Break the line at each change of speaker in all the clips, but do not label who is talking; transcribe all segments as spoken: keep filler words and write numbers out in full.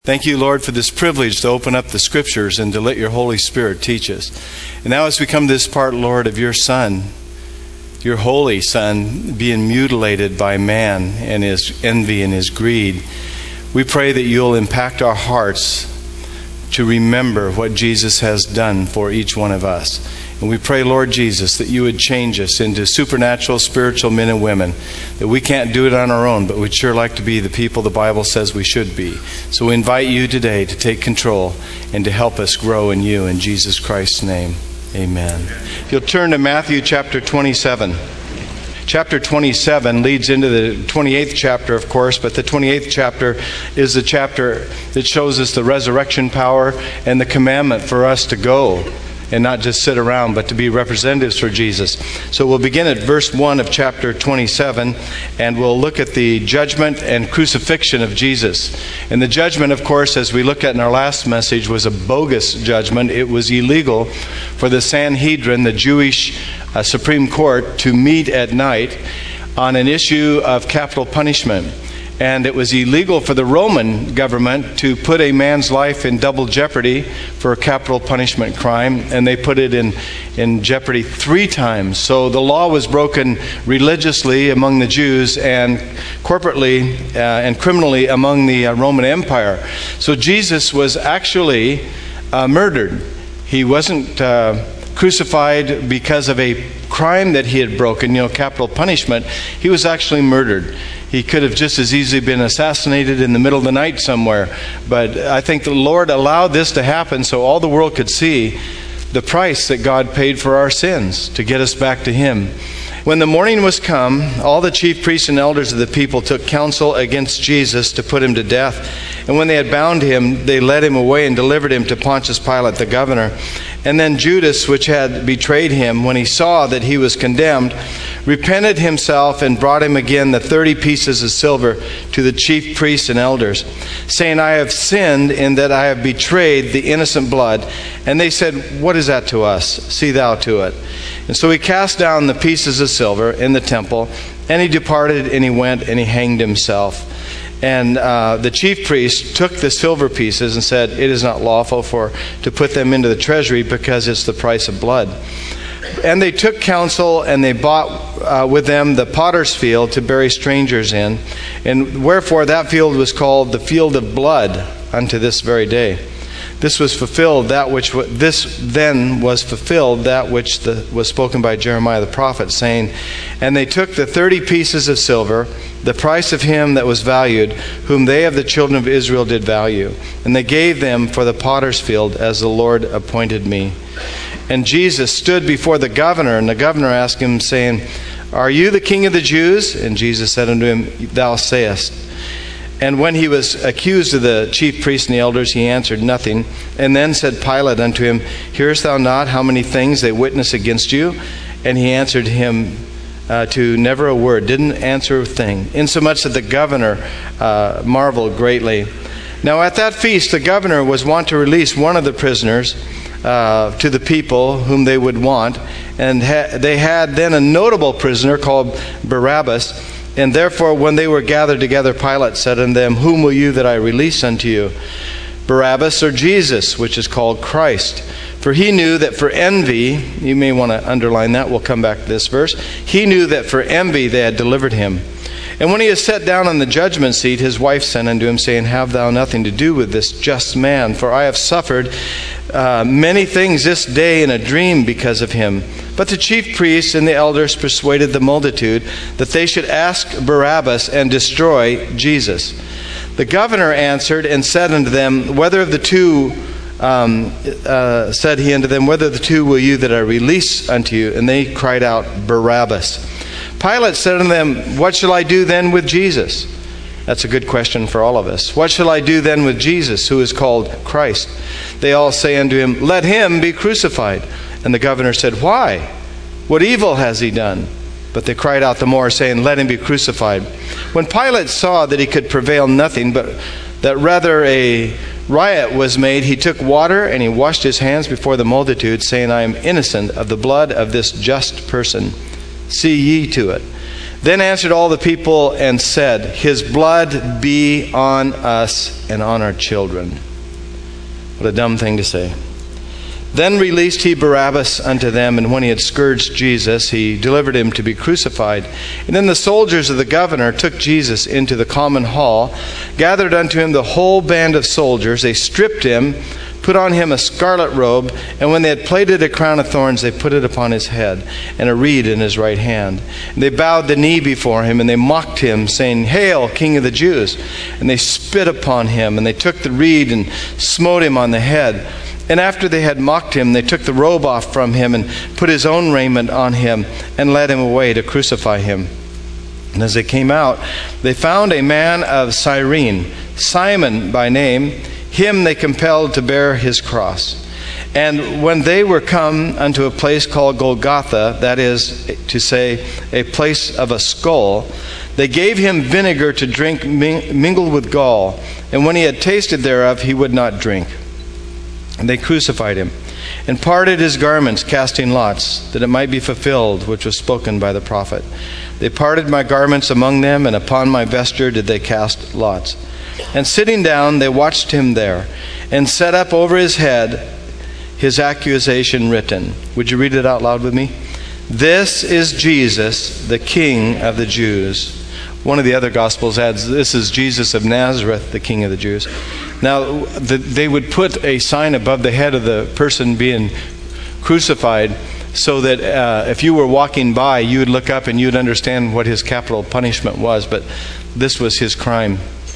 Thank you, Lord, for this privilege to open up the Scriptures and to let your Holy Spirit teach us. And now as we come to this part, Lord, of your Son, your Holy Son, being mutilated by man and his envy and his greed, we pray that you'll impact our hearts to remember what Jesus has done for each one of us. And we pray, Lord Jesus, that you would change us into supernatural, spiritual men and women, that we can't do it on our own, but we'd sure like to be the people the Bible says we should be. So we invite you today to take control and to help us grow in you. In Jesus Christ's name, amen. If you'll turn to Matthew chapter twenty-seven. Chapter twenty-seven leads into the twenty-eighth chapter, of course, but the twenty-eighth chapter is the chapter that shows us the resurrection power and the commandment for us to go and not just sit around, but to be representatives for Jesus. So we'll begin at verse one of chapter twenty-seven, and we'll look at the judgment and crucifixion of Jesus. And the judgment, of course, as we looked at in our last message, was a bogus judgment. It was illegal for the Sanhedrin, the Jewish uh, Supreme Court, to meet at night on an issue of capital punishment. And it was illegal for the Roman government to put a man's life in double jeopardy for a capital punishment crime. And they put it in, in jeopardy three times. So the law was broken religiously among the Jews and corporately uh, and criminally among the uh, Roman Empire. So Jesus was actually uh, murdered. He wasn't uh, crucified because of a crime that he had broken, you know, capital punishment. He was actually murdered. He could have just as easily been assassinated in the middle of the night somewhere. But I think the Lord allowed this to happen so all the world could see the price that God paid for our sins to get us back to Him. When the morning was come, all the chief priests and elders of the people took counsel against Jesus to put him to death. And when they had bound him, they led him away and delivered him to Pontius Pilate the governor. And then Judas, which had betrayed him, when he saw that he was condemned, repented himself and brought him again the thirty pieces of silver to the chief priests and elders, saying, I have sinned in that I have betrayed the innocent blood. And they said, What is that to us? See thou to it. And so he cast down the pieces of silver in the temple, and he departed, and he went, and he hanged himself. And uh, the chief priest took the silver pieces and said, It is not lawful for to put them into the treasury, because it's the price of blood. And they took counsel, and they bought uh, with them the potter's field to bury strangers in. And wherefore that field was called the field of blood unto this very day. This was fulfilled, that which w- this then was fulfilled, that which the, was spoken by Jeremiah the prophet, saying, And they took the thirty pieces of silver, the price of him that was valued, whom they of the children of Israel did value. And they gave them for the potter's field, as the Lord appointed me. And Jesus stood before the governor, and the governor asked him, saying, Are you the king of the Jews? And Jesus said unto him, Thou sayest. And when he was accused of the chief priests and the elders, he answered nothing. And then said Pilate unto him, Hearest thou not how many things they witness against you? And he answered him uh, to never a word, didn't answer a thing, insomuch that the governor uh, marveled greatly. Now at that feast the governor was wont to release one of the prisoners uh, to the people whom they would want. And ha- they had then a notable prisoner called Barabbas. And therefore, when they were gathered together, Pilate said unto them, Whom will you that I release unto you, Barabbas or Jesus, which is called Christ? For he knew that for envy, you may want to underline that, we'll come back to this verse. He knew that for envy they had delivered him. And when he is set down on the judgment seat, his wife sent unto him, saying, Have thou nothing to do with this just man, for I have suffered uh, many things this day in a dream because of him. But the chief priests and the elders persuaded the multitude that they should ask Barabbas and destroy Jesus. The governor answered and said unto them, Whether of the two, um, uh, said he unto them, Whether of the two will you that I release unto you? And they cried out, Barabbas. Pilate said unto them, What shall I do then with Jesus? That's a good question for all of us. What shall I do then with Jesus, who is called Christ? They all say unto him, Let him be crucified. And the governor said, Why? What evil has he done? But they cried out the more, saying, Let him be crucified. When Pilate saw that he could prevail nothing, but that rather a riot was made, he took water and he washed his hands before the multitude, saying, I am innocent of the blood of this just person. See ye to it. Then answered all the people and said, His blood be on us and on our children. What a dumb thing to say. Then released he Barabbas unto them, and when he had scourged Jesus, he delivered him to be crucified. And then the soldiers of the governor took Jesus into the common hall, gathered unto him the whole band of soldiers. They stripped him, put on him a scarlet robe, and when they had plaited a crown of thorns, they put it upon his head, and a reed in his right hand. And they bowed the knee before him, and they mocked him, saying, Hail, King of the Jews! And they spit upon him, and they took the reed and smote him on the head. And after they had mocked him, they took the robe off from him, and put his own raiment on him, and led him away to crucify him. And as they came out, they found a man of Cyrene, Simon by name. Him they compelled to bear his cross. And when they were come unto a place called Golgotha, that is to say, a place of a skull, they gave him vinegar to drink mingled with gall. And when he had tasted thereof, he would not drink. And they crucified him, and parted his garments, casting lots, that it might be fulfilled which was spoken by the prophet. They parted my garments among them, and upon my vesture did they cast lots. And sitting down, they watched him there, and set up over his head his accusation written. Would you read it out loud with me? This is Jesus, the King of the Jews. One of the other Gospels adds, this is Jesus of Nazareth, the King of the Jews. Now, the, they would put a sign above the head of the person being crucified so that uh, if you were walking by, you would look up and you would understand what his capital punishment was, but this was his crime.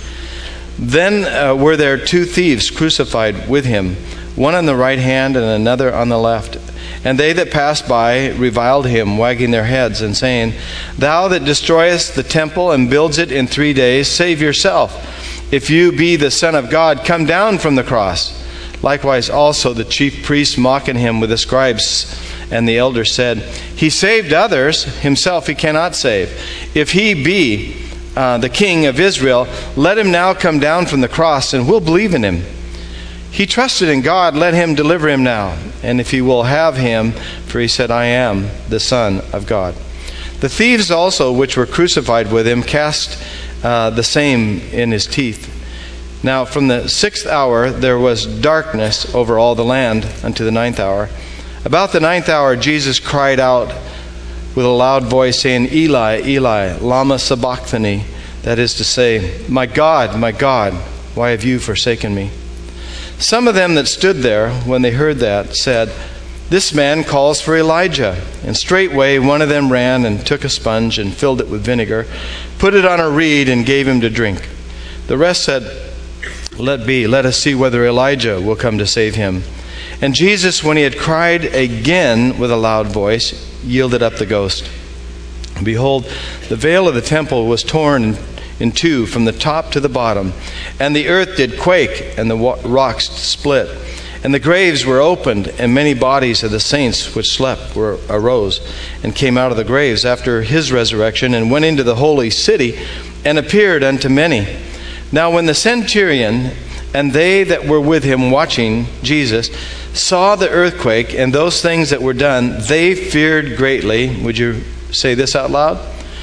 Then uh, were there two thieves crucified with him, one on the right hand and another on the left. And they that passed by reviled him, wagging their heads, and saying, Thou that destroyest the temple and builds it in three days, save yourself. If you be the Son of God, come down from the cross. Likewise also the chief priests mocking him with the scribes and the elders said, He saved others, himself he cannot save. If he be uh, the King of Israel, let him now come down from the cross, and we'll believe in him. He trusted in God, let him deliver him now. And if he will have him, for he said, I am the Son of God. The thieves also, which were crucified with him, cast uh, the same in his teeth. Now from the sixth hour there was darkness over all the land unto the ninth hour. About the ninth hour Jesus cried out with a loud voice, saying, Eli, Eli, lama sabachthani. That is to say, My God, my God, why have you forsaken me? Some of them that stood there, when they heard that, said, This man calls for Elijah. And straightway one of them ran and took a sponge and filled it with vinegar, put it on a reed, and gave him to drink. The rest said, Let be, let us see whether Elijah will come to save him. And Jesus, when he had cried again with a loud voice, yielded up the ghost. And behold, the veil of the temple was torn in two from the top to the bottom, and the earth did quake, and the rocks split, and the graves were opened, and many bodies of the saints which slept were arose, and came out of the graves after his resurrection, and went into the holy city, and appeared unto many. Now when the centurion and they that were with him watching Jesus saw the earthquake and those things that were done, they feared greatly. Would you say this out loud?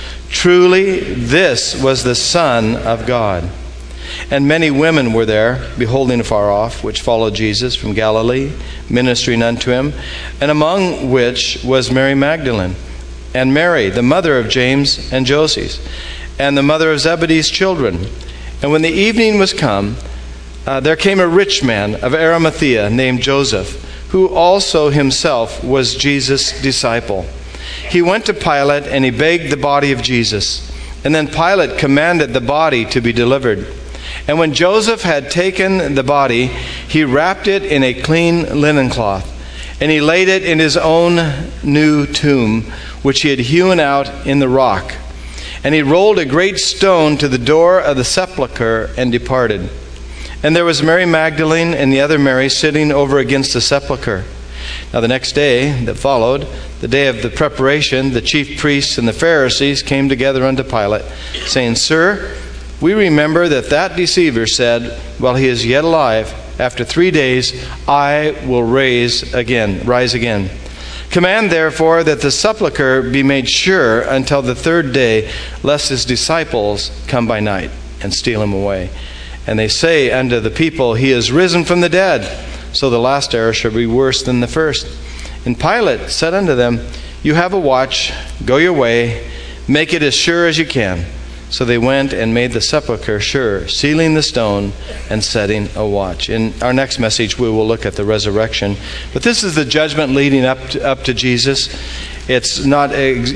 Truly, this was the Son of God. And many women were there, beholding afar off, which followed Jesus from Galilee, ministering unto him, and among which was Mary Magdalene, and Mary, the mother of James and Joses, and the mother of Zebedee's children. And when the evening was come, uh, there came a rich man of Arimathea named Joseph, who also himself was Jesus' disciple. He went to Pilate, and he begged the body of Jesus. And then Pilate commanded the body to be delivered. And when Joseph had taken the body, he wrapped it in a clean linen cloth, and he laid it in his own new tomb, which he had hewn out in the rock. And he rolled a great stone to the door of the sepulchre and departed. And there was Mary Magdalene and the other Mary sitting over against the sepulchre. Now the next day that followed, the day of the preparation, the chief priests and the Pharisees came together unto Pilate, saying, Sir, we remember that that deceiver said, while he is yet alive, after three days I will raise again, rise again. Command, therefore, that the sepulchre be made sure until the third day, lest his disciples come by night and steal him away. And they say unto the people, He is risen from the dead. So the last error shall be worse than the first. And Pilate said unto them, You have a watch, go your way, make it as sure as you can. So they went and made the sepulchre sure, sealing the stone and setting a watch. In our next message, we will look at the resurrection. But this is the judgment leading up to, up to Jesus. It's not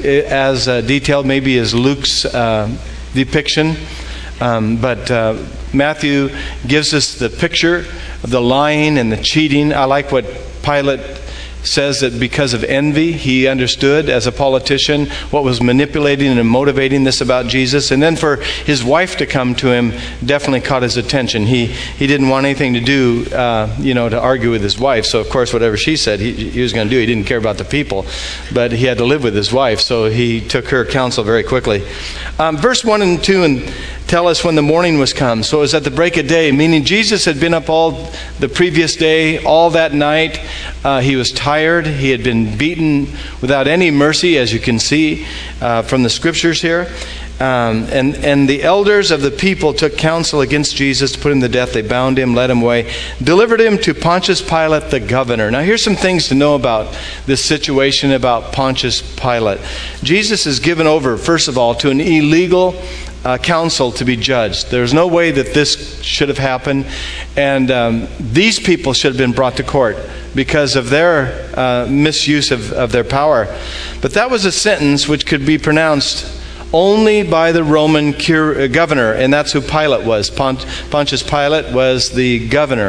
as uh, detailed maybe as Luke's uh, depiction, um, but uh, Matthew gives us the picture of the lying and the cheating. I like what Pilate says, that because of envy, he understood as a politician what was manipulating and motivating this about Jesus. And then for his wife to come to him definitely caught his attention. He he didn't want anything to do, uh, you know, to argue with his wife. So of course, whatever she said, he, he was going to do. He didn't care about the people, but he had to live with his wife. So he took her counsel very quickly. Um, verse one and two and tell us when the morning was come. So it was at the break of day, meaning Jesus had been up all the previous day, all that night. Uh, he was tired. He had been beaten without any mercy, as you can see uh, from the scriptures here. Um, and, and the elders of the people took counsel against Jesus to put him to death. They bound him, led him away, delivered him to Pontius Pilate, the governor. Now here's some things to know about this situation about Pontius Pilate. Jesus is given over, first of all, to an illegal Uh, council to be judged. There's no way that this should have happened, and um, these people should have been brought to court because of their uh, misuse of, of their power. But that was a sentence which could be pronounced only by the Roman cur- governor, and that's who Pilate was. Pont- Pontius Pilate was the governor.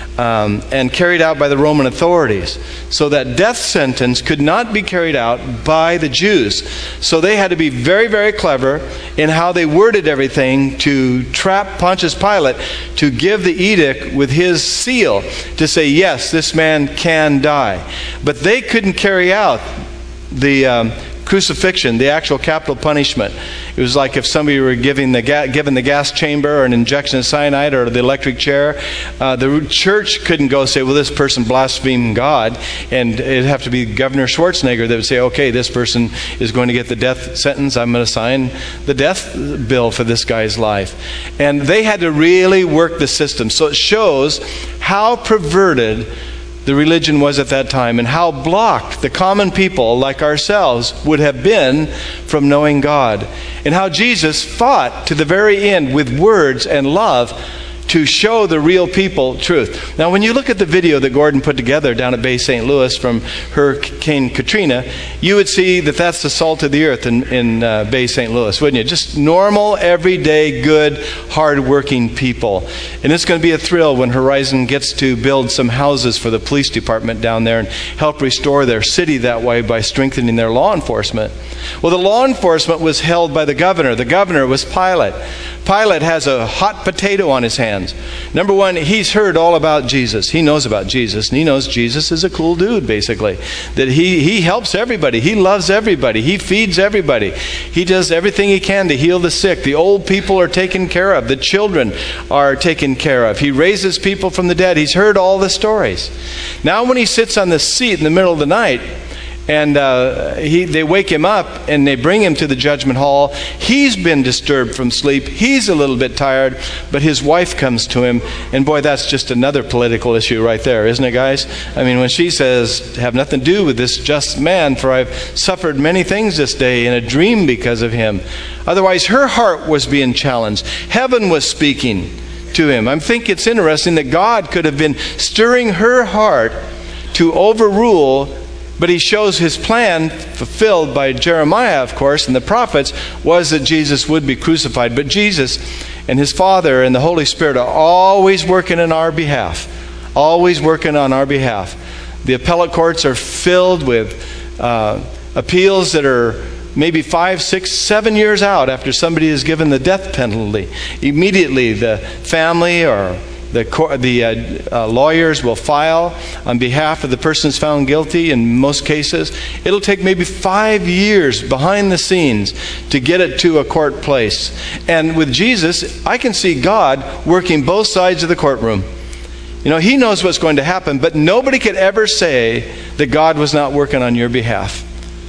Um, and carried out by the Roman authorities. So that death sentence could not be carried out by the Jews. So they had to be very, very clever in how they worded everything to trap Pontius Pilate to give the edict with his seal to say, yes, this man can die. But they couldn't carry out the um, crucifixion, the actual capital punishment. It was like if somebody were giving the ga- given the gas chamber or an injection of cyanide or the electric chair. Uh, the church couldn't go say, well, this person blasphemed God, and it'd have to be Governor Schwarzenegger that would say, okay, this person is going to get the death sentence. I'm going to sign the death bill for this guy's life. And they had to really work the system. So it shows how perverted the religion was at that time, and how blocked the common people like ourselves would have been from knowing God, and how Jesus fought to the very end with words and love to show the real people truth. Now, when you look at the video that Gordon put together down at Bay Saint Louis from Hurricane Katrina, you would see that that's the salt of the earth in, in uh, Bay Saint Louis, wouldn't you? Just normal, everyday, good, hard-working people. And it's going to be a thrill when Horizon gets to build some houses for the police department down there and help restore their city that way by strengthening their law enforcement. Well, the law enforcement was held by the governor. The governor was Pilate. Pilate has a hot potato on his hands. Number one, he's heard all about Jesus. He knows about Jesus, and he knows Jesus is a cool dude, basically. That he, he helps everybody. He loves everybody. He feeds everybody. He does everything he can to heal the sick. The old people are taken care of. The children are taken care of. He raises people from the dead. He's heard all the stories. Now when he sits on the seat in the middle of the night, and uh, he, they wake him up and they bring him to the judgment hall. He's been disturbed from sleep. He's a little bit tired, but his wife comes to him. And boy, that's just another political issue right there, isn't it, guys? I mean, when she says, have nothing to do with this just man, for I've suffered many things this day in a dream because of him. Otherwise, her heart was being challenged. Heaven was speaking to him. I think it's interesting that God could have been stirring her heart to overrule. But he shows his plan, fulfilled by Jeremiah, of course, and the prophets, was that Jesus would be crucified. But Jesus and his Father and the Holy Spirit are always working on our behalf. Always working on our behalf. The appellate courts are filled with uh, appeals that are maybe five, six, seven years out after somebody is given the death penalty. Immediately the family or The, the uh, uh, lawyers will file on behalf of the persons found guilty in most cases. It'll take maybe five years behind the scenes to get it to a court place. And with Jesus, I can see God working both sides of the courtroom. You know, he knows what's going to happen, but nobody could ever say that God was not working on your behalf.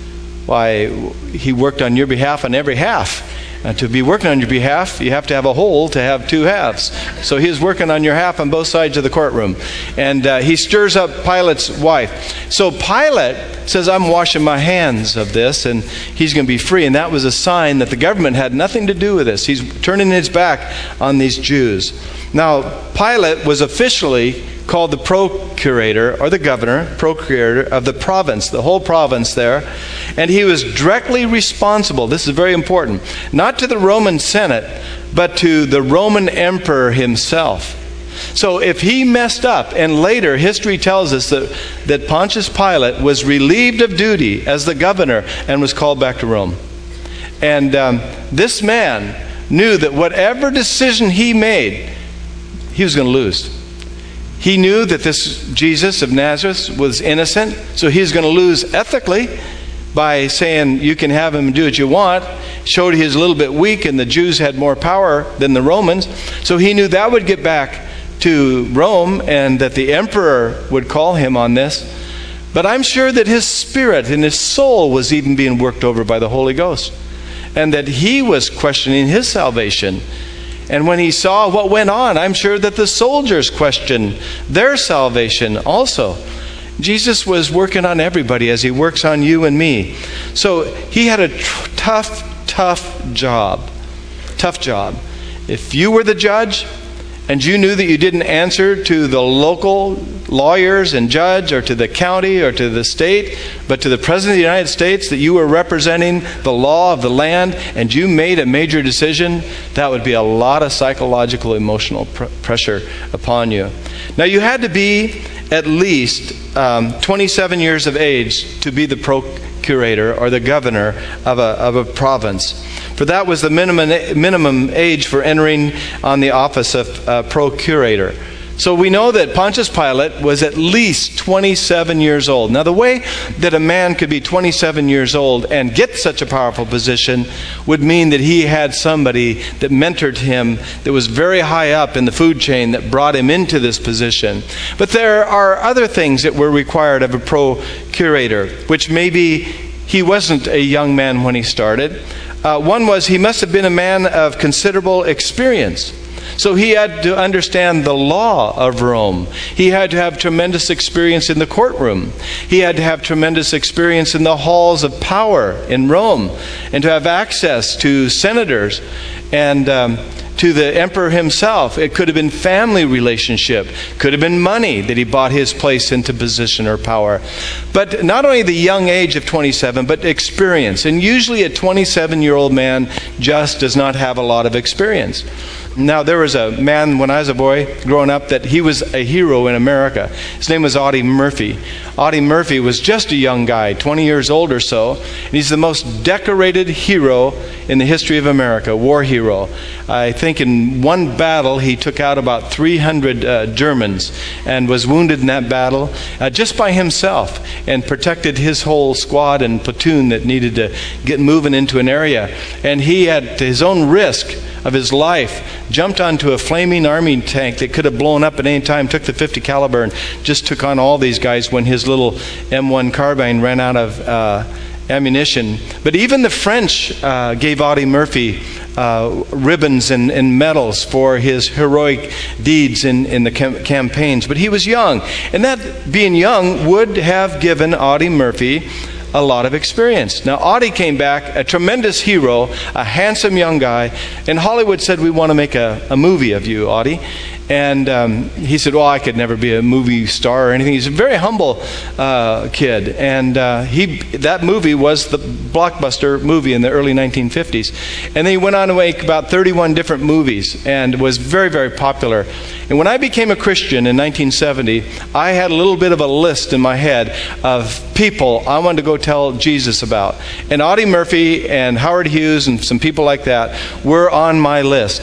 Why, he worked on your behalf on every half. And to be working on your behalf, you have to have a whole to have two halves. So he was working on your half on both sides of the courtroom. And uh, he stirs up Pilate's wife. So Pilate says, I'm washing my hands of this, and he's going to be free. And that was a sign that the government had nothing to do with this. He's turning his back on these Jews. Now, Pilate was officially called the procurator, or the governor, procurator of the province, the whole province there. And he was directly responsible, this is very important, not to the Roman Senate, but to the Roman emperor himself. So if he messed up, and later history tells us that, that Pontius Pilate was relieved of duty as the governor and was called back to Rome. And um, this man knew that whatever decision he made, he was going to lose. He knew that this Jesus of Nazareth was innocent, so he's going to lose ethically by saying you can have him do what you want. Showed he was a little bit weak, and the Jews had more power than the Romans. So he knew that would get back to Rome, and that the emperor would call him on this. But I'm sure that his spirit and his soul was even being worked over by the Holy Ghost, and that he was questioning his salvation. And when he saw what went on, I'm sure that the soldiers questioned their salvation also. Jesus was working on everybody as he works on you and me. So he had a tr- tough, tough job. Tough job. If you were the judge and you knew that you didn't answer to the local lawyers and judge, or to the county, or to the state, but to the President of the United States, that you were representing the law of the land, and you made a major decision, that would be a lot of psychological, emotional pr- pressure upon you. Now, you had to be at least um, twenty-seven years of age to be the procurator, or the governor of a, of a province. For that was the minimum minimum age for entering on the office of uh, procurator. So we know that Pontius Pilate was at least twenty-seven years old. Now, the way that a man could be twenty-seven years old and get such a powerful position would mean that he had somebody that mentored him, that was very high up in the food chain, that brought him into this position. But there are other things that were required of a procurator, which maybe he wasn't a young man when he started. Uh, one was he must have been a man of considerable experience. So he had to understand the law of Rome. He had to have tremendous experience in the courtroom. He had to have tremendous experience in the halls of power in Rome, and to have access to senators and um, to the emperor himself. It could have been family relationship, could have been money that he bought his place into position or power. But not only the young age of twenty-seven, but experience. And usually a twenty-seven-year-old man just does not have a lot of experience. Now, there was a man when I was a boy growing up that he was a hero in America. His name was Audie Murphy. Audie Murphy was just a young guy, twenty years old or so, and he's the most decorated hero in the history of America, war hero. I think in one battle he took out about three hundred uh, Germans and was wounded in that battle uh, just by himself, and protected his whole squad and platoon that needed to get moving into an area. And he, at his own risk of his life, jumped onto a flaming army tank that could have blown up at any time, took the fifty caliber and just took on all these guys when his little M one carbine ran out of uh, ammunition. But even the French uh, gave Audie Murphy uh, ribbons and, and medals for his heroic deeds in, in the cam- campaigns. But he was young, and that being young would have given Audie Murphy a lot of experience. Now, Audie came back, a tremendous hero, a handsome young guy, and Hollywood said, we want to make a, a movie of you, Audie. And um, he said, well, I could never be a movie star or anything. He's a very humble uh, kid. And uh, he that movie was the blockbuster movie in the early nineteen fifties. And then he went on to make about thirty-one different movies and was very, very popular. And when I became a Christian in nineteen seventy, I had a little bit of a list in my head of people I wanted to go tell Jesus about. And Audie Murphy and Howard Hughes and some people like that were on my list.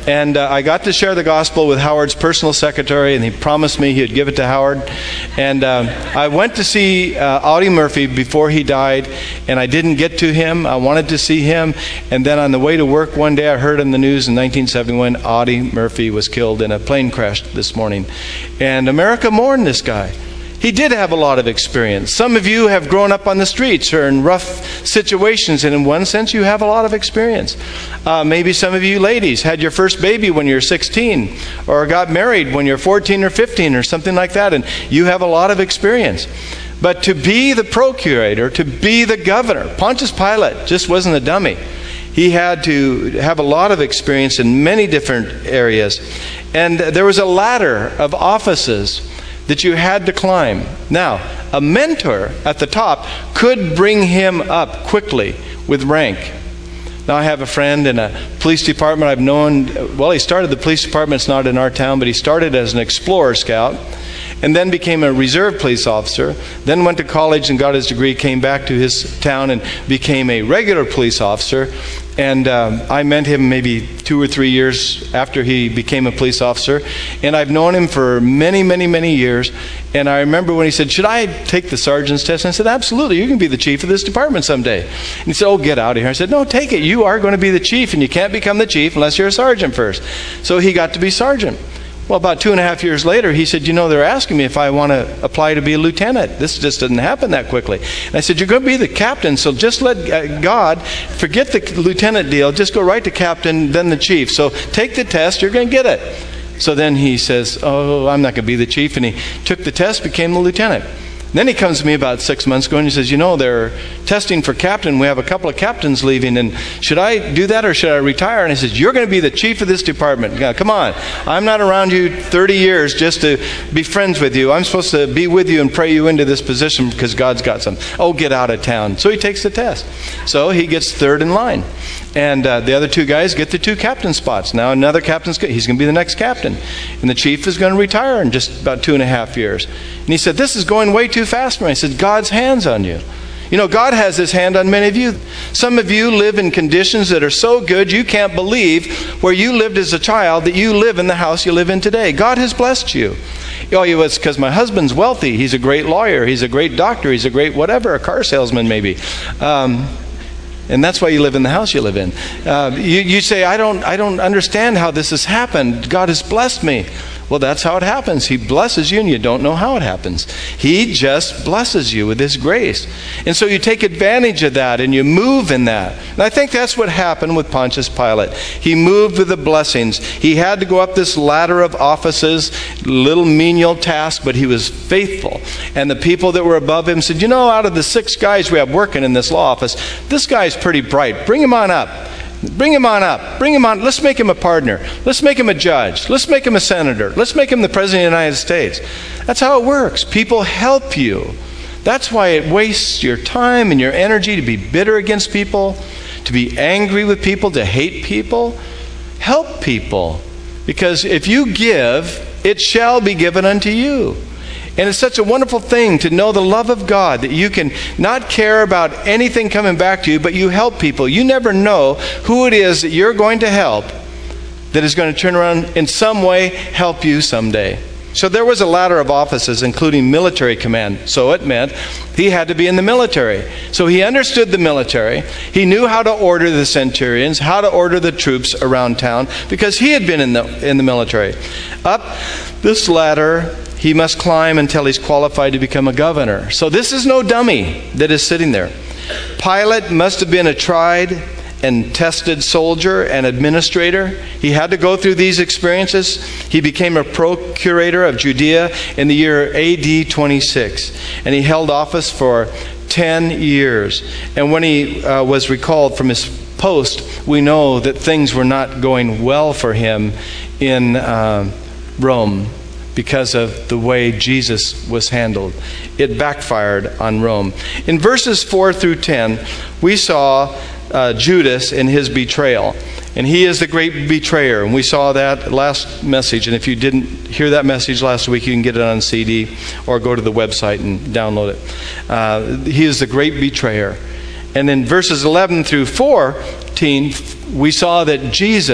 And uh, I got to share the gospel with Howard's personal secretary, and he promised me he'd give it to Howard. And uh, I went to see uh, Audie Murphy before he died, and I didn't get to him. I wanted to see him. And then on the way to work one day, I heard in the news in nineteen seventy-one, Audie Murphy was killed in a plane crash this morning. And America mourned this guy. He did have a lot of experience. Some of you have grown up on the streets or in rough situations, and in one sense, you have a lot of experience. Uh, maybe some of you ladies had your first baby when you were sixteen, or got married when you're fourteen or fifteen, or something like that, and you have a lot of experience. But to be the procurator, to be the governor, Pontius Pilate just wasn't a dummy. He had to have a lot of experience in many different areas. And there was a ladder of offices that you had to climb. Now, a mentor at the top could bring him up quickly with rank. Now, I have a friend in a police department I've known. Well, he started the police department. It's not in our town, but he started as an explorer scout and then became a reserve police officer, then went to college and got his degree, came back to his town and became a regular police officer. And um, I met him maybe two or three years after he became a police officer. And I've known him for many, many, many years. And I remember when he said, should I take the sergeant's test? And I said, absolutely. You can be the chief of this department someday. And he said, oh, get out of here. I said, no, take it. You are going to be the chief, and you can't become the chief unless you're a sergeant first. So he got to be sergeant. Well, about two and a half years later, he said, you know, they're asking me if I want to apply to be a lieutenant. This just doesn't happen that quickly. And I said, you're going to be the captain, so just let God, forget the lieutenant deal, just go right to captain, then the chief. So take the test, you're going to get it. So then he says, oh, I'm not going to be the chief. And he took the test, became the lieutenant. Then he comes to me about six months ago and he says, you know, they're testing for captain. We have a couple of captains leaving, and should I do that or should I retire? And he says, you're going to be the chief of this department. Now, come on. I'm not around you thirty years just to be friends with you. I'm supposed to be with you and pray you into this position because God's got some. Oh, get out of town. So he takes the test. So he gets third in line. And uh, the other two guys get the two captain spots. Now another captain's, he's going to be the next captain. And the chief is going to retire in just about two and a half years. And he said, this is going way too fast for me. I said, God's hand's on you. You know, God has his hand on many of you. Some of you live in conditions that are so good you can't believe where you lived as a child that you live in the house you live in today. God has blessed you. Oh, it's because my husband's wealthy. He's a great lawyer. He's a great doctor. He's a great whatever, a car salesman maybe. Um, And that's why you live in the house you live in. Uh, you, you say, I don't, I don't understand how this has happened. God has blessed me. Well, that's how it happens. He blesses you and you don't know how it happens. He just blesses you with his grace. And so you take advantage of that and you move in that. And I think that's what happened with Pontius Pilate. He moved with the blessings. He had to go up this ladder of offices, little menial task, but he was faithful. And the people that were above him said, you know, out of the six guys we have working in this law office, this guy's pretty bright. Bring him on up. Bring him on up. Bring him on. Let's make him a partner. Let's make him a judge. Let's make him a senator. Let's make him the president of the United States. That's how it works. People help you. That's why it wastes your time and your energy to be bitter against people, to be angry with people, to hate people. Help people. Because if you give, it shall be given unto you. And it's such a wonderful thing to know the love of God, that you can not care about anything coming back to you, but you help people. You never know who it is that you're going to help that is going to turn around in some way, help you someday. So there was a ladder of offices, including military command. So it meant he had to be in the military. So he understood the military. He knew how to order the centurions, how to order the troops around town, because he had been in the in the military. Up this ladder he must climb until he's qualified to become a governor. So this is no dummy that is sitting there. Pilate must have been a tried and tested soldier and administrator. He had to go through these experiences. He became a procurator of Judea in the year A D twenty-six. And he held office for ten years. And when he uh, was recalled from his post, we know that things were not going well for him in uh, Rome, because of the way Jesus was handled. It backfired on Rome. In verses four through ten, we saw uh, Judas in his betrayal. And he is the great betrayer. And we saw that last message. And if you didn't hear that message last week, you can get it on C D or go to the website and download it. Uh, he is the great betrayer. And in verses eleven through fourteen, we saw that Jesus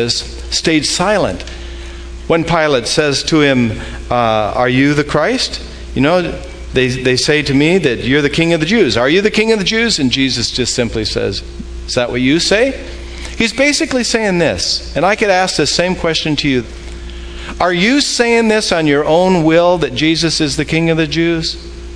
stayed silent. When Pilate says to him, uh, are you the Christ? You know, they, they say to me that you're the king of the Jews. Are you the king of the Jews? And Jesus just simply says, is that what you say? He's basically saying this, and I could ask the same question to you. Are you saying this on your own will, that Jesus is the king of the Jews?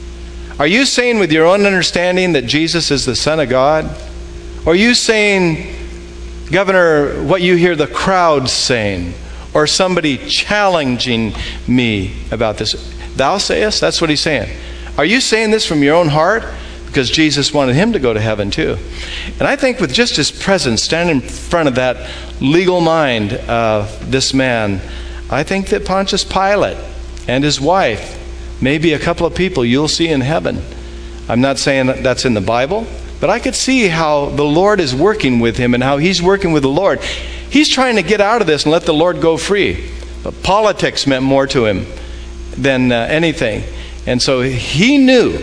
Are you saying with your own understanding that Jesus is the Son of God? Or are you saying, Governor, what you hear the crowd saying, or somebody challenging me about this? Thou sayest? That's what he's saying. Are you saying this from your own heart? Because Jesus wanted him to go to heaven too. And I think with just his presence, standing in front of that legal mind of this man, I think that Pontius Pilate and his wife, maybe a couple of people you'll see in heaven. I'm not saying that that's in the Bible, but I could see how the Lord is working with him and how he's working with the Lord. He's trying to get out of this and let the Lord go free. But politics meant more to him than uh, anything. And so he knew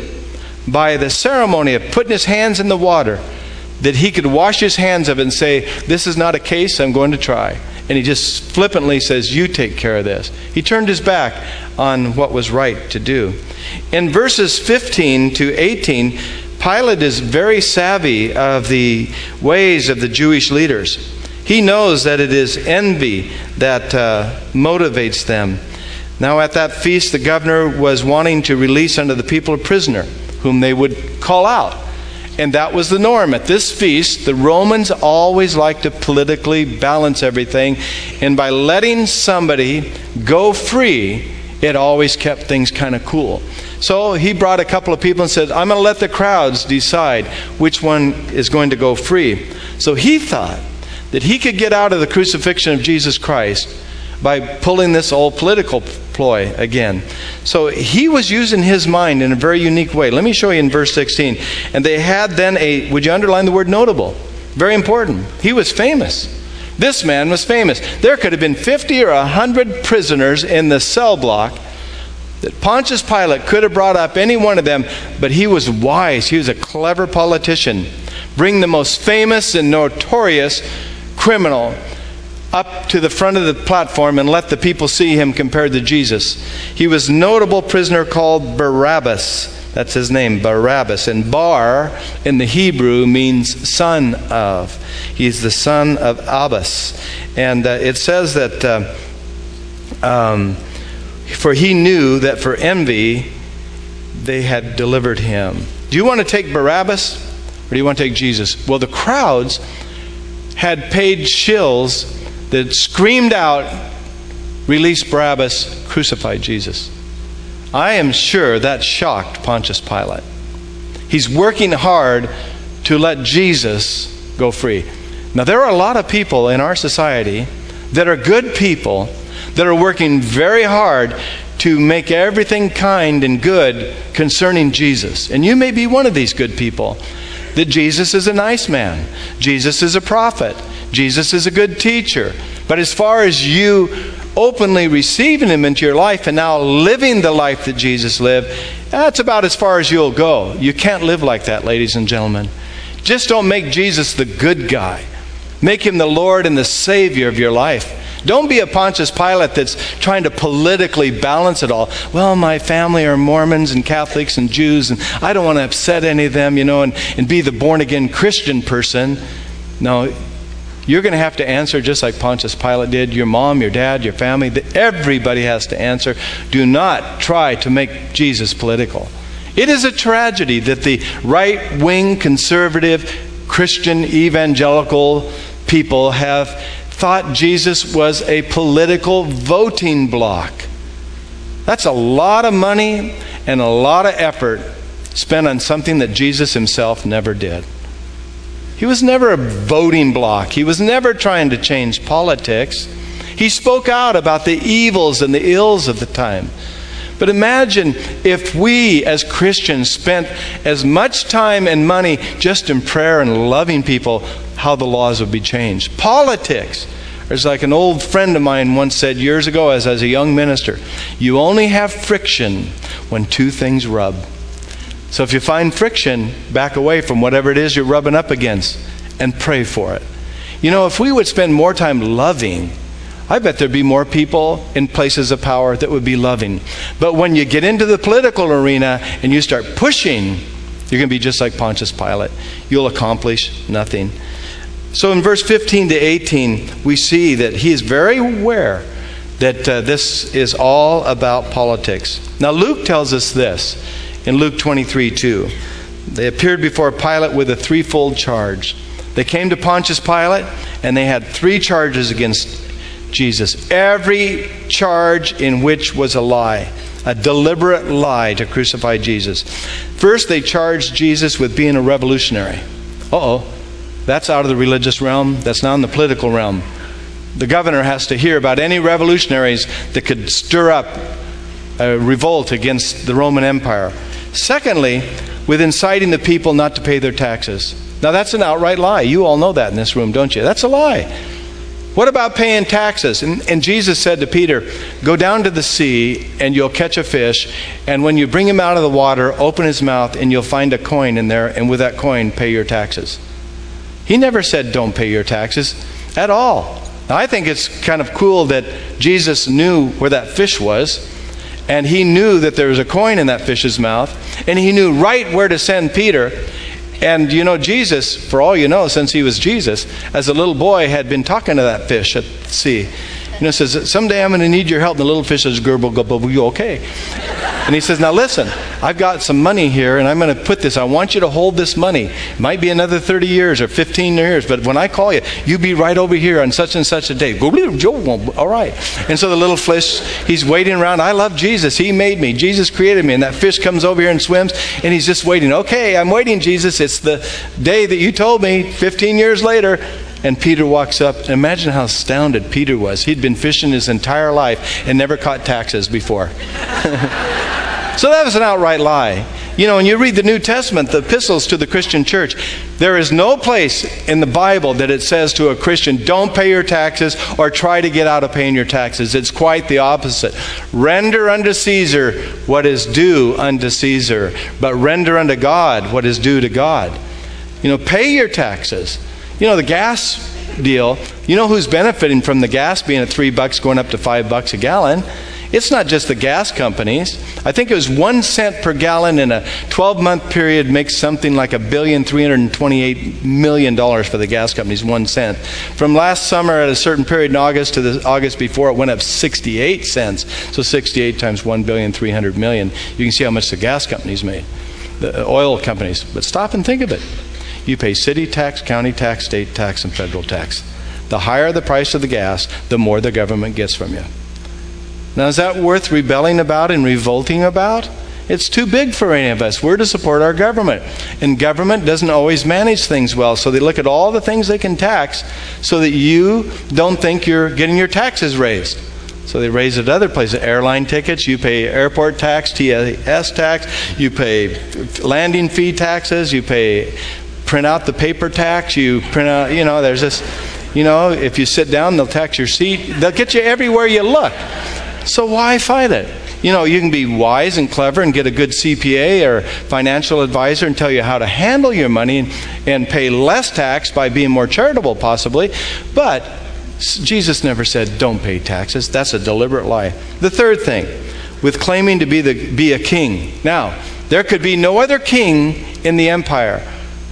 by the ceremony of putting his hands in the water that he could wash his hands of it and say, this is not a case I'm going to try. And he just flippantly says, you take care of this. He turned his back on what was right to do. In verses fifteen to eighteen, Pilate is very savvy of the ways of the Jewish leaders. He knows that it is envy that uh, motivates them. Now at that feast, the governor was wanting to release unto the people a prisoner whom they would call out. And that was the norm. At this feast, the Romans always liked to politically balance everything. And by letting somebody go free, it always kept things kind of cool. So he brought a couple of people and said, I'm going to let the crowds decide which one is going to go free. So he thought that he could get out of the crucifixion of Jesus Christ by pulling this old political ploy again. So he was using his mind in a very unique way. Let me show you in verse sixteen. And they had then a, would you underline the word notable? Very important. He was famous. This man was famous. There could have been fifty or one hundred prisoners in the cell block that Pontius Pilate could have brought up any one of them, but he was wise. He was a clever politician. Bring the most famous and notorious criminal up to the front of the platform and let the people see him compared to Jesus. He was a notable prisoner called Barabbas. That's his name, Barabbas. And Bar in the Hebrew means son of. He's the son of Abbas. And uh, it says that, uh, um, for he knew that for envy they had delivered him. Do you want to take Barabbas or do you want to take Jesus? Well, the crowds had paid shills that screamed out, release Barabbas, crucify Jesus. I am sure that shocked Pontius Pilate. He's working hard to let Jesus go free. Now, there are a lot of people in our society that are good people that are working very hard to make everything kind and good concerning Jesus. And you may be one of these good people. That Jesus is a nice man. Jesus is a prophet. Jesus is a good teacher. But as far as you openly receiving him into your life and now living the life that Jesus lived, that's about as far as you'll go. You can't live like that, ladies and gentlemen. Just don't make Jesus the good guy. Make him the Lord and the Savior of your life. Don't be a Pontius Pilate that's trying to politically balance it all. Well, my family are Mormons and Catholics and Jews, and I don't want to upset any of them, you know, and, and be the born-again Christian person. No, you're going to have to answer just like Pontius Pilate did. Your mom, your dad, your family, everybody has to answer. Do not try to make Jesus political. It is a tragedy that the right-wing, conservative, Christian, evangelical people have thought Jesus was a political voting block. That's a lot of money and a lot of effort spent on something that Jesus himself never did. He was never a voting block. He was never trying to change politics. He spoke out about the evils and the ills of the time. But imagine if we as Christians spent as much time and money just in prayer and loving people, how the laws would be changed. Politics. There's like an old friend of mine once said years ago as, as a young minister, you only have friction when two things rub. So if you find friction, back away from whatever it is you're rubbing up against and pray for it. You know, if we would spend more time loving I bet there'd be more people in places of power that would be loving. But when you get into the political arena and you start pushing, you're going to be just like Pontius Pilate. You'll accomplish nothing. So in verse fifteen to eighteen, we see that he is very aware that uh, this is all about politics. Now Luke tells us this in Luke twenty-three two. They appeared before Pilate with a threefold charge. They came to Pontius Pilate and they had three charges against Jesus. Every charge in which was a lie, a deliberate lie to crucify Jesus. First, they charged Jesus with being a revolutionary. Uh-oh, that's out of the religious realm. That's now in the political realm. The governor has to hear about any revolutionaries that could stir up a revolt against the Roman Empire. Secondly, with inciting the people not to pay their taxes. Now that's an outright lie. You all know that in this room, don't you? That's a lie. What about paying taxes? And, and Jesus said to Peter, go down to the sea and you'll catch a fish. And when you bring him out of the water, open his mouth and you'll find a coin in there. And with that coin, pay your taxes. He never said don't pay your taxes at all. Now, I think it's kind of cool that Jesus knew where that fish was. And he knew that there was a coin in that fish's mouth. And he knew right where to send Peter. And you know, Jesus, for all you know, since he was Jesus, as a little boy had been talking to that fish at sea. You know, says, someday I'm going to need your help. And the little fish says, gurgle, gurgle, you okay? And he says, now listen, I've got some money here and I'm going to put this. I want you to hold this money. It might be another thirty years or fifteen years, but when I call you, you be right over here on such and such a day. All right. And so the little fish, he's waiting around. I love Jesus. He made me. Jesus created me. And that fish comes over here and swims and he's just waiting. Okay, I'm waiting, Jesus. It's the day that you told me fifteen years later. And Peter walks up. Imagine how astounded Peter was. He'd been fishing his entire life and never caught taxes before. So that was an outright lie. You know, when you read the New Testament, the epistles to the Christian church, there is no place in the Bible that it says to a Christian, don't pay your taxes or try to get out of paying your taxes. It's quite the opposite. Render unto Caesar what is due unto Caesar, but render unto God what is due to God. You know, pay your taxes. You know, the gas deal, you know who's benefiting from the gas being at three bucks going up to five bucks a gallon? It's not just the gas companies. I think it was one cent per gallon in a twelve-month period makes something like a billion three hundred twenty-eight million dollars for the gas companies, one cent. From last summer at a certain period in August to the August before, it went up sixty-eight cents. So sixty-eight times one billion three hundred million. You can see how much the gas companies made, the oil companies. But stop and think of it. You pay city tax, county tax, state tax, and federal tax. The higher the price of the gas, the more the government gets from you. Now, is that worth rebelling about and revolting about? It's too big for any of us. We're to support our government. And government doesn't always manage things well. So they look at all the things they can tax so that you don't think you're getting your taxes raised. So they raise it other places. Airline tickets, you pay airport tax, T S tax, you pay landing fee taxes, you pay... print out the paper tax, you print out, you know, there's this, you know, if you sit down, they'll tax your seat. They'll get you everywhere you look. So why fight it? You know, you can be wise and clever and get a good C P A or financial advisor and tell you how to handle your money and, and pay less tax by being more charitable, possibly. But Jesus never said, don't pay taxes. That's a deliberate lie. The third thing, with claiming to be, the, be a king. Now, there could be no other king in the empire.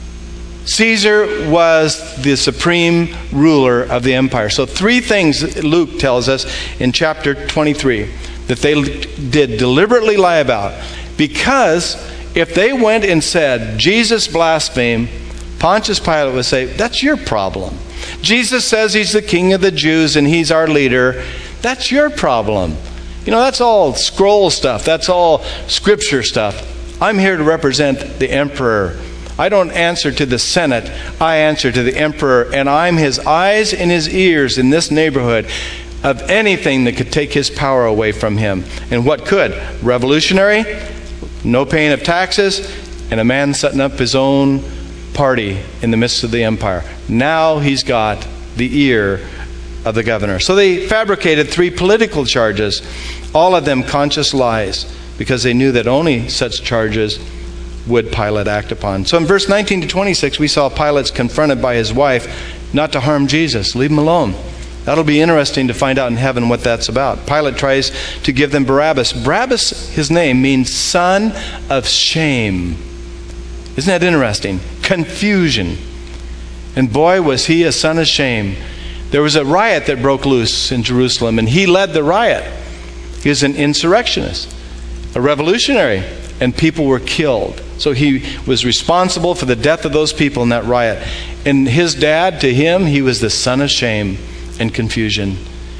Caesar was the supreme ruler of the empire. So three things Luke tells us in chapter twenty-three that they did deliberately lie about. Because if they went and said, Jesus blasphemed, Pontius Pilate would say, that's your problem. Jesus says he's the king of the Jews and he's our leader. That's your problem. You know, that's all scroll stuff. That's all scripture stuff. I'm here to represent the emperor. I don't answer to the Senate. I answer to the emperor, and I'm his eyes and his ears in this neighborhood of anything that could take his power away from him. And what could? Revolutionary, no paying of taxes, and a man setting up his own party in the midst of the empire. Now he's got the ear of the governor. So they fabricated three political charges, all of them conscious lies, because they knew that only such charges would Pilate act upon. So in verse nineteen to twenty-six, we saw Pilate's confronted by his wife not to harm Jesus. Leave him alone. That'll be interesting to find out in heaven what that's about. Pilate tries to give them Barabbas. Barabbas, his name, means son of shame. Isn't that interesting? Confusion. And boy, was he a son of shame. There was a riot that broke loose in Jerusalem, and he led the riot. He was an insurrectionist, a revolutionary, and people were killed. So he was responsible for the death of those people in that riot. And his dad, to him, he was the son of shame and confusion.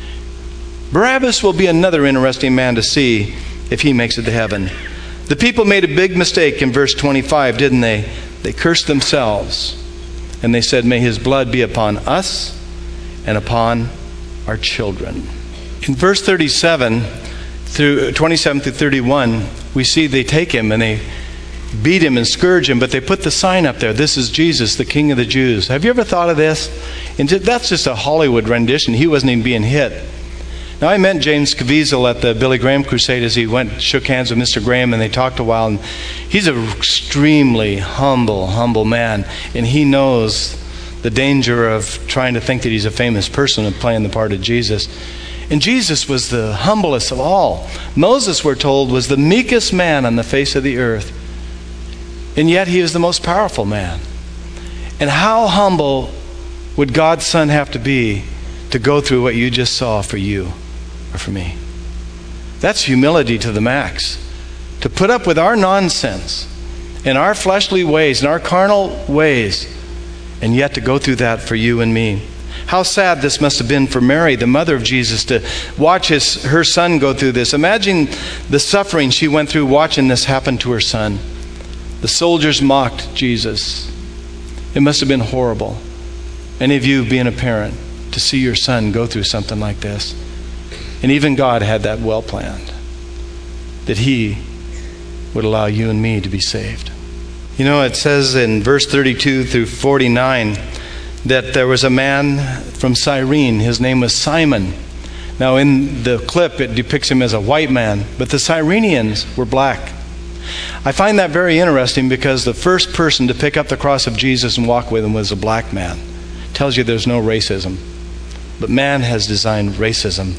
Barabbas will be another interesting man to see if he makes it to heaven. The people made a big mistake in verse twenty-five, didn't they? They cursed themselves. And they said, may his blood be upon us and upon our children. In verse thirty-seven, through twenty-seven through thirty-one, we see they take him and they beat him and scourge him, but they put the sign up there. This is Jesus, the King of the Jews. Have you ever thought of this? And that's just a Hollywood rendition. He wasn't even being hit. Now, I met James Caviezel at the Billy Graham Crusade as he went, shook hands with Mister Graham, and they talked a while. And he's an extremely humble, humble man, and he knows the danger of trying to think that he's a famous person and playing the part of Jesus. And Jesus was the humblest of all. Moses, we're told, was the meekest man on the face of the earth. And yet he is the most powerful man. And how humble would God's Son have to be to go through what you just saw for you or for me? That's humility to the max. To put up with our nonsense and our fleshly ways and our carnal ways, and yet to go through that for you and me. How sad this must have been for Mary, the mother of Jesus, to watch his, her son go through this. Imagine the suffering she went through watching this happen to her son. The soldiers mocked Jesus. It must have been horrible. Any of you being a parent, to see your son go through something like this. And even God had that well planned, that he would allow you and me to be saved. You know, it says in verse thirty-two through forty-nine that there was a man from Cyrene. His name was Simon. Now in the clip it depicts him as a white man, but the Cyrenians were black. I find that very interesting because the first person to pick up the cross of Jesus and walk with him was a black man. Tells you there's no racism. But man has designed racism.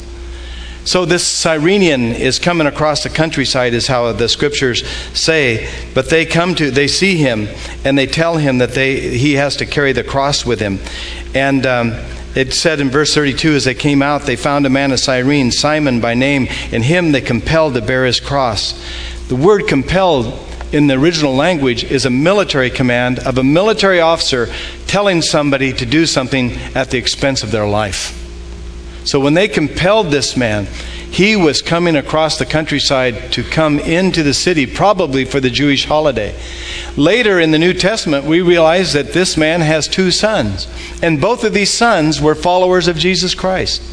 So this Cyrenian is coming across the countryside, is how the scriptures say. But they come to, they see him, and they tell him that they he has to carry the cross with him. And um, it said in verse thirty-two, as they came out, they found a man of Cyrene, Simon by name, and him they compelled to bear his cross. The word compelled in the original language is a military command of a military officer telling somebody to do something at the expense of their life. So when they compelled this man, he was coming across the countryside to come into the city, probably for the Jewish holiday. Later in the New Testament, we realize that this man has two sons, and both of these sons were followers of Jesus Christ.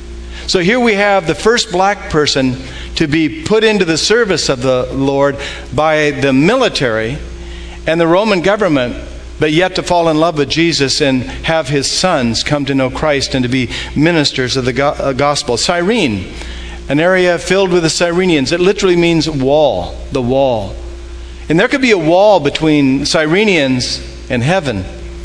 So here we have the first black person to be put into the service of the Lord by the military and the Roman government, but yet to fall in love with Jesus and have his sons come to know Christ and to be ministers of the go- gospel. Cyrene, an area filled with the Cyrenians. It literally means wall, the wall. And there could be a wall between Cyrenians and heaven,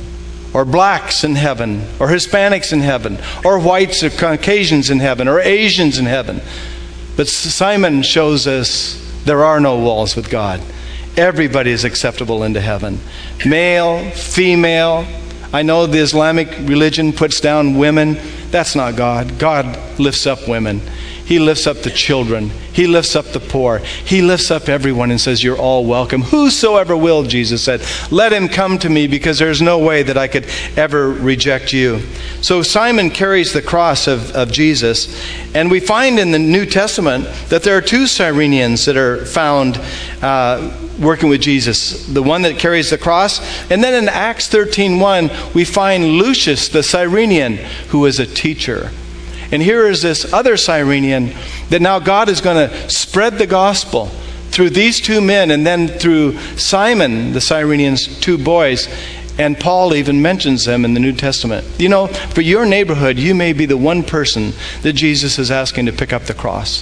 or blacks in heaven, or Hispanics in heaven, or whites or Caucasians in heaven, or Asians in heaven. But Simon shows us there are no walls with God. Everybody is acceptable into heaven. Male, female. I know the Islamic religion puts down women. That's not God. God lifts up women. He lifts up the children. He lifts up the poor. He lifts up everyone and says, you're all welcome. Whosoever will, Jesus said, let him come to me, because there's no way that I could ever reject you. So Simon carries the cross of, of Jesus. And we find in the New Testament that there are two Cyrenians that are found uh, working with Jesus. The one that carries the cross. And then in Acts thirteen one, we find Lucius the Cyrenian, who is a teacher. And here is this other Cyrenian that now God is going to spread the gospel through these two men, and then through Simon, the Cyrenian's two boys. And Paul even mentions them in the New Testament. You know, for your neighborhood, you may be the one person that Jesus is asking to pick up the cross.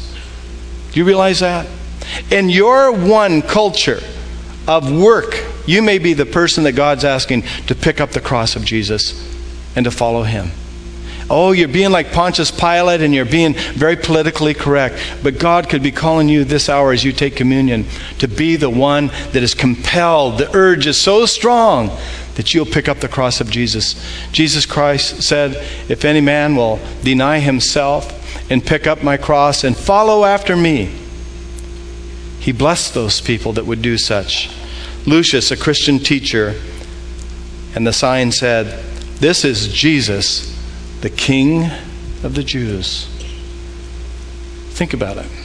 Do you realize that? In your one culture of work, you may be the person that God's asking to pick up the cross of Jesus and to follow him. Oh, you're being like Pontius Pilate and you're being very politically correct. But God could be calling you this hour as you take communion to be the one that is compelled. The urge is so strong that you'll pick up the cross of Jesus. Jesus Christ said, if any man will deny himself and pick up my cross and follow after me, he blessed those people that would do such. Lucius, a Christian teacher, and the sign said, this is Jesus, the King of the Jews. Think about it,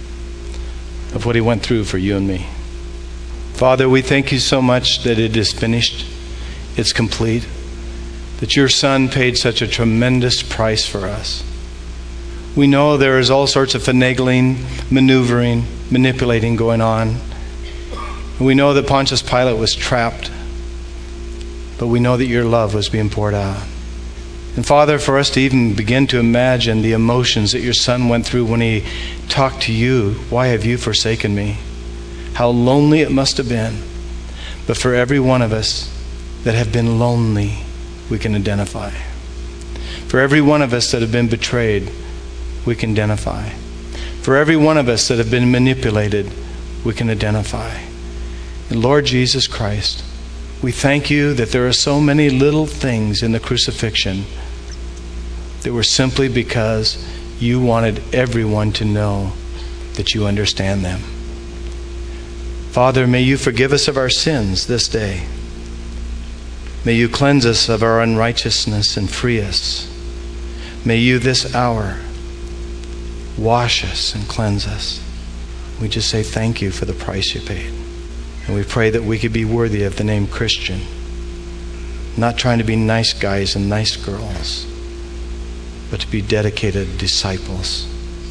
of what he went through for you and me. Father, we thank you so much that it is finished, it's complete, that your Son paid such a tremendous price for us. We know there is all sorts of finagling, maneuvering, manipulating going on. We know that Pontius Pilate was trapped, but we know that your love was being poured out. And Father, for us to even begin to imagine the emotions that your Son went through when he talked to you, why have you forsaken me? How lonely it must have been. But for every one of us that have been lonely, we can identify. For every one of us that have been betrayed, we can identify. For every one of us that have been manipulated, we can identify. And Lord Jesus Christ, we thank you that there are so many little things in the crucifixion that were simply because you wanted everyone to know that you understand them. Father, may you forgive us of our sins this day. May you cleanse us of our unrighteousness and free us. May you this hour wash us and cleanse us. We just say thank you for the price you paid. And we pray that we could be worthy of the name Christian. Not trying to be nice guys and nice girls, but to be dedicated disciples.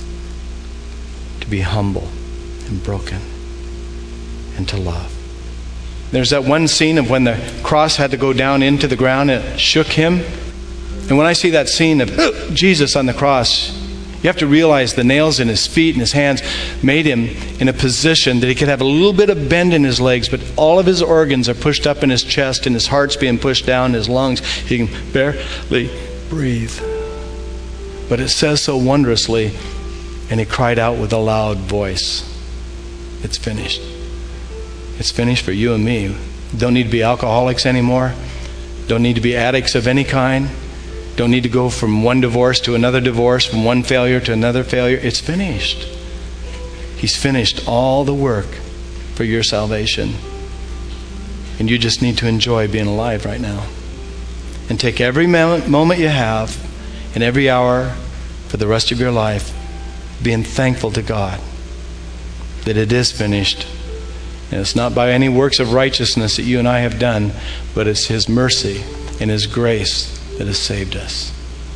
To be humble and broken and to love. There's that one scene of when the cross had to go down into the ground and it shook him. And when I see that scene of oh, Jesus on the cross, you have to realize the nails in his feet and his hands made him in a position that he could have a little bit of bend in his legs, but all of his organs are pushed up in his chest and his heart's being pushed down, his lungs. He can barely breathe. But it says so wondrously, and he cried out with a loud voice, it's finished. It's finished for you and me. Don't need to be alcoholics anymore. Don't need to be addicts of any kind. Don't need to go from one divorce to another divorce, from one failure to another failure. It's finished. He's finished all the work for your salvation. And you just need to enjoy being alive right now. And take every moment you have and every hour for the rest of your life being thankful to God that it is finished. And it's not by any works of righteousness that you and I have done, but it's His mercy and His grace that has saved us.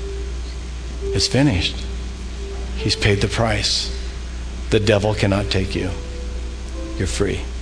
It's finished. He's paid the price. The devil cannot take you. You're free.